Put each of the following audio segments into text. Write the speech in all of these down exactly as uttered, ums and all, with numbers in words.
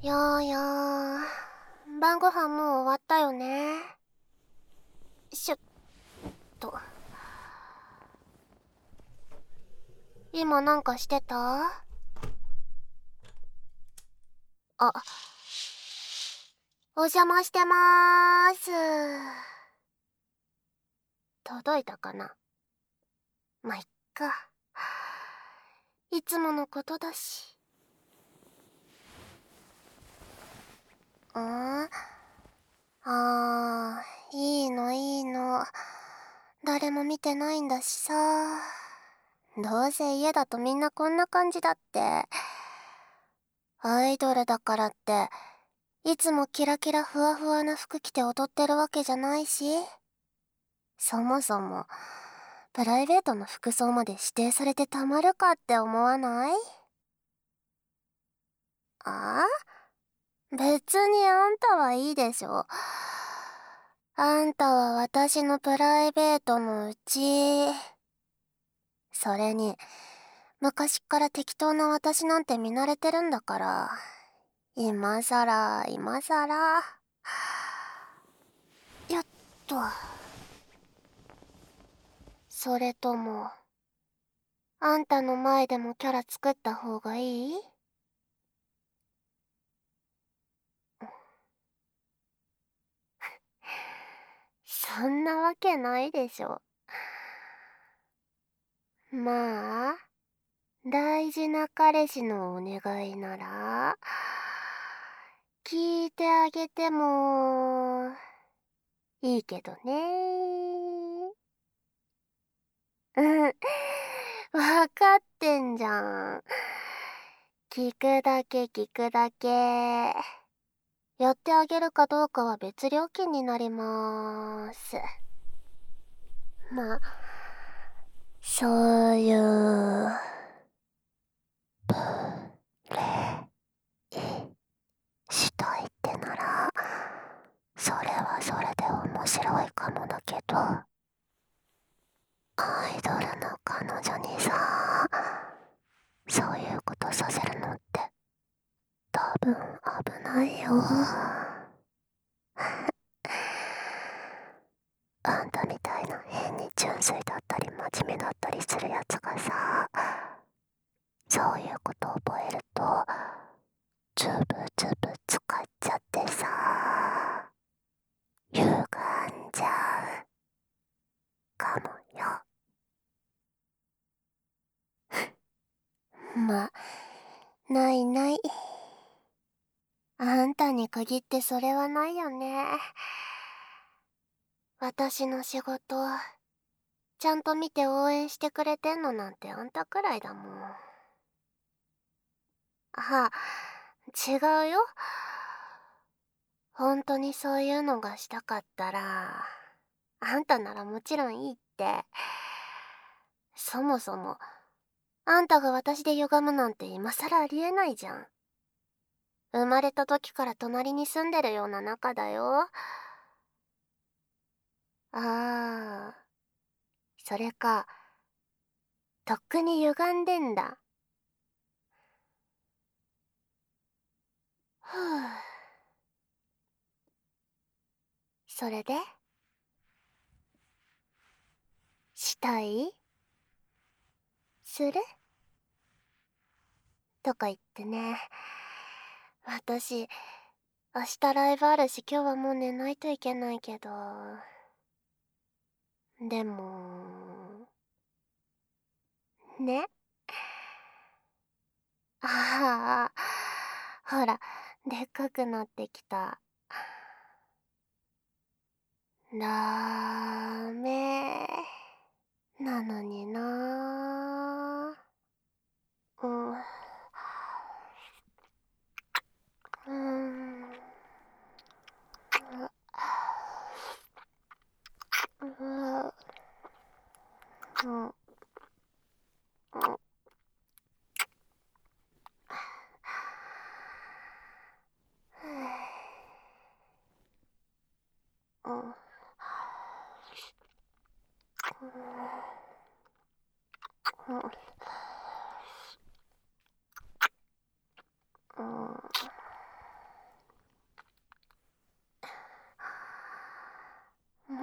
やーやー、晩ご飯もう終わったよね。しゅっと。今なんかしてた？あ、お邪魔してまーす。届いたかな？まあ、いっか。いつものことだし。んーあー、いいのいいの。誰も見てないんだしさ。どうせ家だとみんなこんな感じだって。アイドルだからって、いつもキラキラふわふわな服着て踊ってるわけじゃないし。そもそも、プライベートの服装まで指定されてたまるかって思わない？あ？別にあんたはいいでしょ。あんたは私のプライベートのうち。それに、昔っから適当な私なんて見慣れてるんだから。今さら、今さら。やっと。それとも、あんたの前でもキャラ作った方がいい？そんなわけないでしょ。まあ、大事な彼氏のお願いなら、聞いてあげても、いいけどね。うん、わかってんじゃん。聞くだけ聞くだけ。やってあげるかどうかは別料金になりまーす。まあ、そういう、したいってなら、それはそれで面白いかもだけど、アイドルの彼女にさ、そういうことさせるのって多分危ないよ。あんたみたいな変に純粋だったり真面目だったりするやつがさ、そういうこと覚えるとズブズブ使っちゃってさ、歪んじゃうかもよ。ま、ないない。あんたに限ってそれはないよね。私の仕事、ちゃんと見て応援してくれてんのなんてあんたくらいだもん。は、違うよ。本当にそういうのがしたかったら、あんたならもちろんいいって。そもそも、あんたが私で歪むなんて今更ありえないじゃん。生まれた時から隣に住んでるような仲だよ。ああ、それか、とっくに歪んでんだ。ふぅ。それでしたい？する？とか言ってね。私、明日ライブあるし今日はもう寝ないといけないけど。でも、ね。ああ、ほら、でっかくなってきた。ダメなのにな。うん。うん。うん。うん。うん。うん。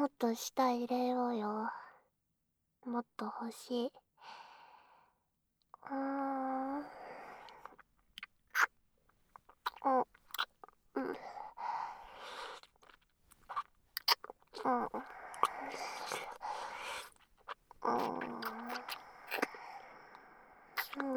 もっと舌入れようよ。もっと欲しい。うーん。うん。うん。うん。うん。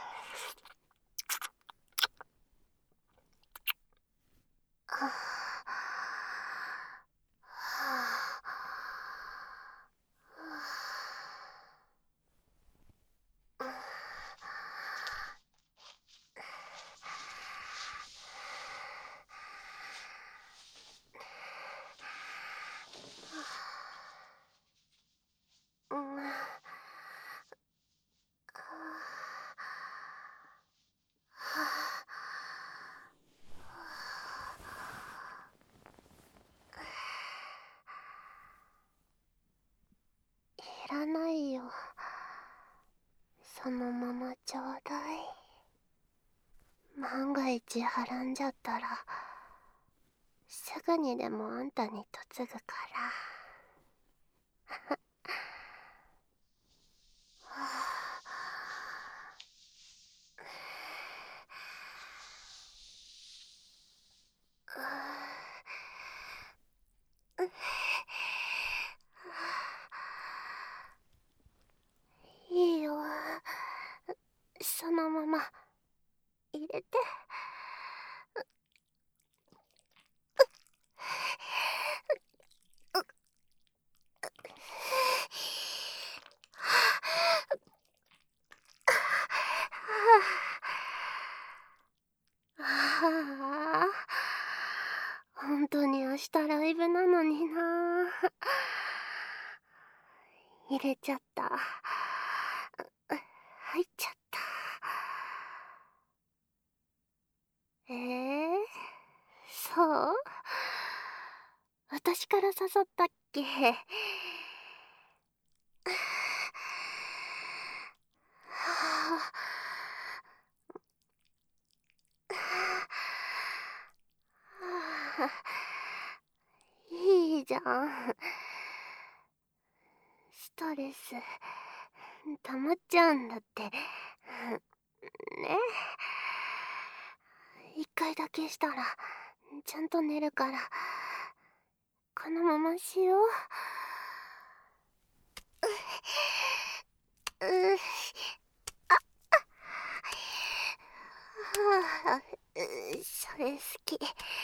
うん。いらないよ。そのままちょうだい。万が一はらんじゃったらすぐにでもあんたに嫁ぐから。いいよ、そのまま入れて。ああ、本当に明日ライブなのにな。入れちゃった。入っちゃった。えー、そう？私から誘ったっけ？いいじゃん。ストレス溜まっちゃうんだって。ね。一回だけしたらちゃんと寝るから、このまましよう。ううああ、それ好き。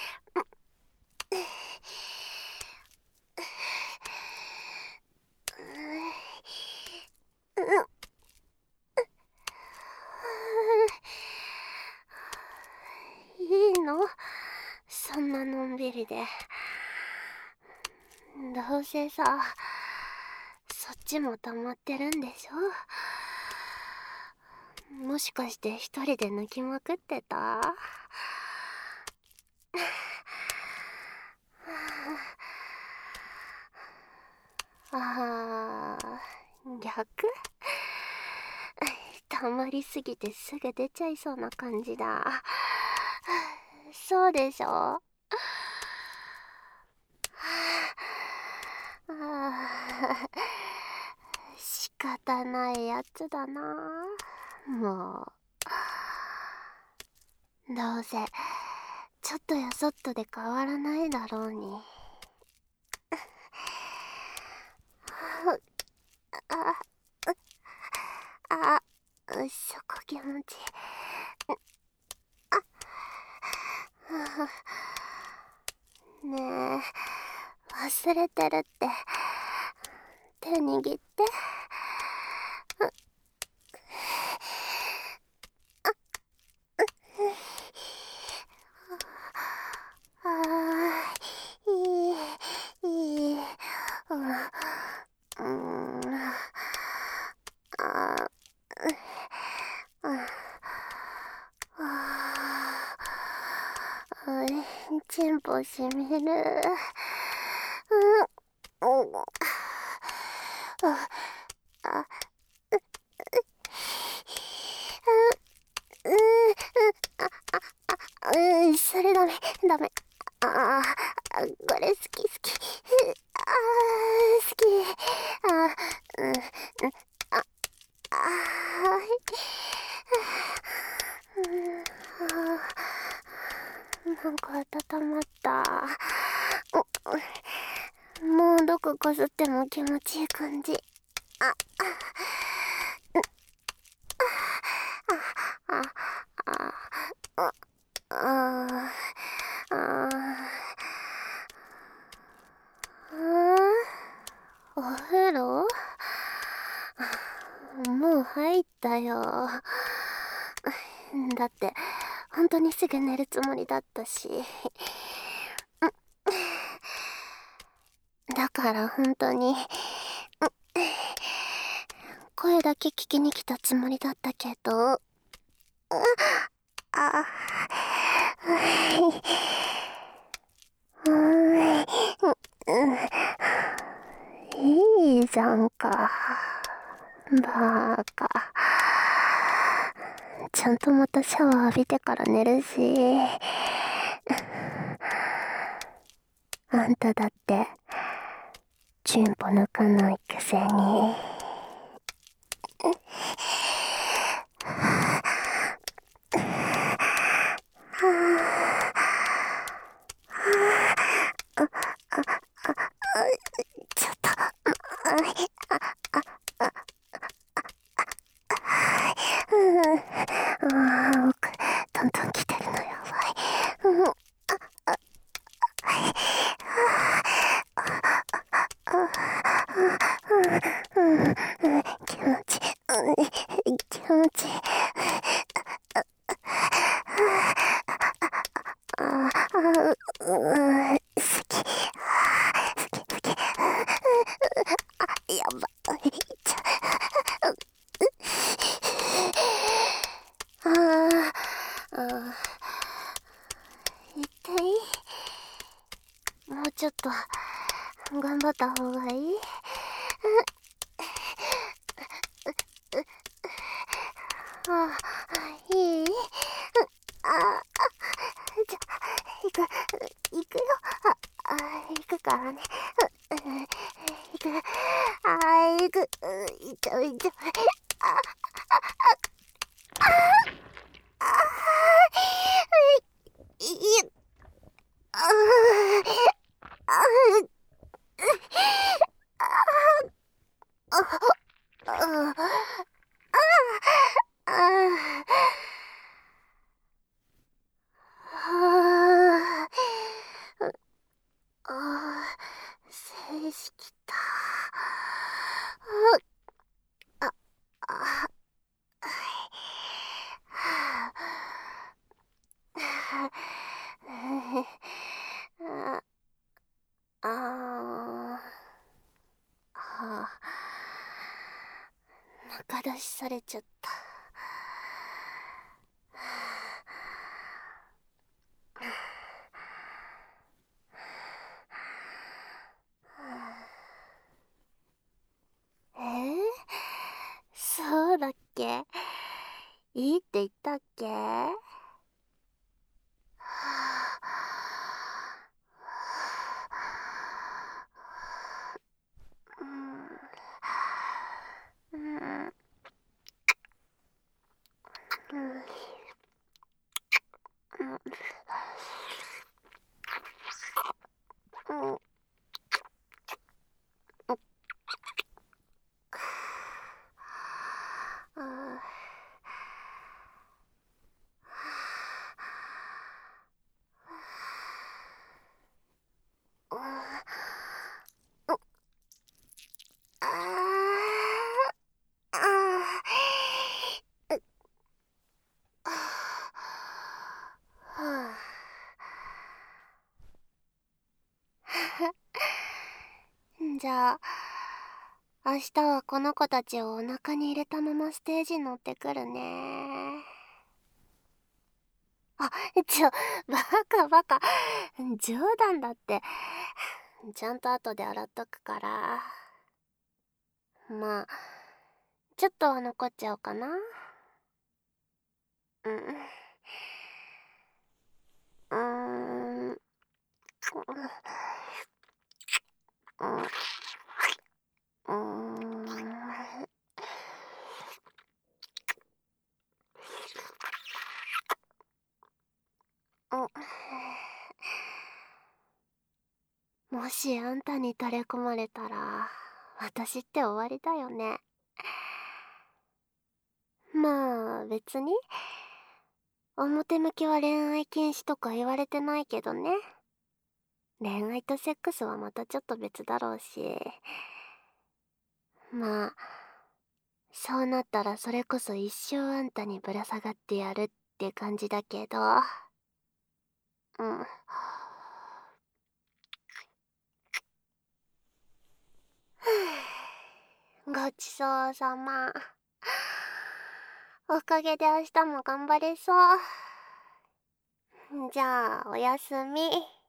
いいの？そんなのんびりで。どうせさ、そっちも溜まってるんでしょ？もしかして一人で抜きまくってた？あー、逆？溜まりすぎてすぐ出ちゃいそうな感じだ。そうでしょ？ああ、仕方ないやつだな。もうどうせちょっとやそっとで変わらないだろうに。ああ、そこ気持ち。ねえ、忘れてるって。手握って。ああ、いい、いい。うん、うん、ああ、あ、チンポしみる。うん、うん、あ、あ、うん、うん、それダメ、ダメ。ああ、これ好き好き。 好き。あー、うん、うん、あ、あー、うん、あー、なんか温まった。うもうどここすっても気持ちいい感じ。あ、あ、あ、あ、あ、あ、お風呂もう入ったよ。だって本当にすぐ寝るつもりだったし。だから本当に声だけ聞きに来たつもりだったけど。あ、うん、いいじゃんか。バーカ。ちゃんとまたシャワー浴びてから寝るし。あんただってチンポ抜かないくせに。ちょっと、うん、あー、奥トントン来てるのやばい。うん、うん、うん、気持ちいい、うん、気持ちいい。あー、うん、好き、好き、好き。あ、やばい、ちゃ、あー、あー、痛い。もうちょっと頑張った方がいい。あ、いい。あ、じゃ、行く、行くよ。あ、行くからね。行く。あ、行く。行っちゃう、行っちゃう。あ、いい、あ、あ、あ、あ、あ、あ、静止きた。あ、あ、あ、あ、あ、中出しされちゃった。えー、そうだっけ？いいって言ったっけ？うん、うん、うん、うん、あじゃあ明日はこの子たちをお腹に入れたままステージに乗ってくるね。あ、ちょ、バカバカ。冗談だって。ちゃんと後で洗っとくから。まあ、ちょっとは残っちゃおうかな。うん。うーん。 うん、うーん。もしあんたに垂れ込まれたら、私って終わりだよね。まあ、別に、表向きは恋愛禁止とか言われてないけどね。恋愛とセックスはまたちょっと別だろうし。まあ、そうなったらそれこそ一生あんたにぶら下がってやるって感じだけど。うん。ごちそうさま。おかげで明日も頑張れそう。じゃあ、おやすみ。